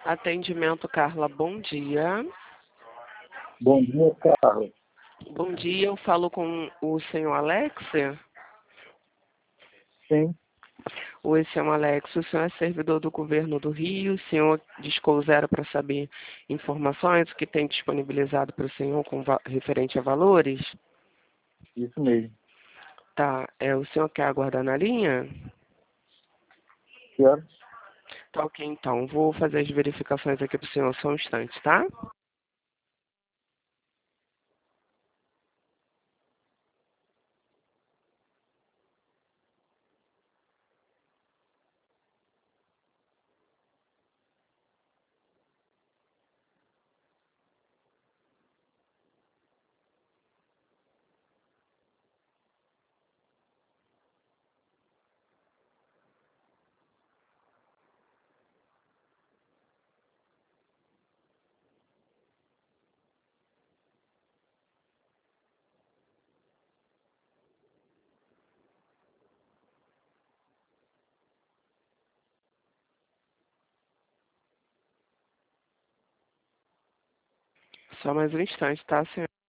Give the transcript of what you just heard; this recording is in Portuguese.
Atendimento Carla, bom dia. Bom dia, Carlos. Bom dia, eu falo com o senhor Alex. Sim, Oi, senhor Alex, o senhor é servidor do governo do Rio, o senhor discou zero para saber informações que tem disponibilizado para o senhor referente a valores? isso mesmo. Tá, o senhor quer aguardar na linha? Quero. Tá ok, então, vou fazer as verificações aqui para o senhor só um instante, tá? Só mais um instante, tá, senhor?